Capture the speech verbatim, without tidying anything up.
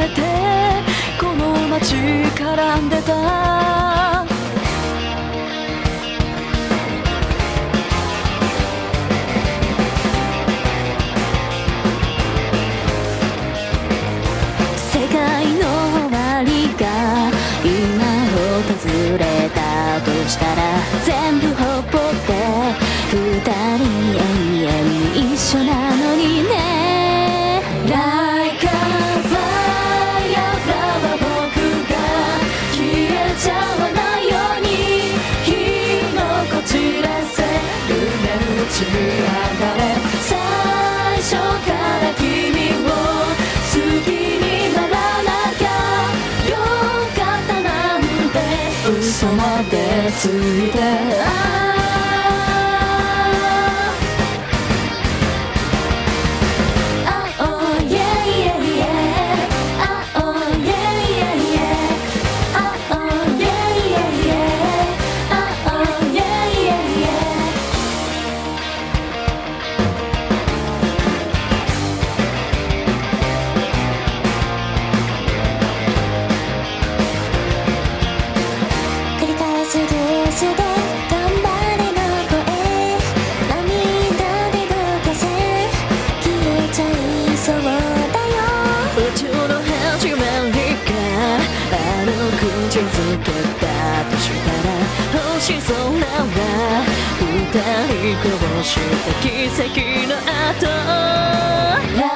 めてこの街絡んでた。世界の終わりが今訪れたとしたら全部ほっぽって二人永遠に一緒なのにね。 Like a fire flower 僕が消えちゃわないように火のこちらせるね。打ち上がれ最初から君を好きにならなきゃよかったなんて嘘までついてあ口づけたとしたら星空は二人こぼした奇跡の後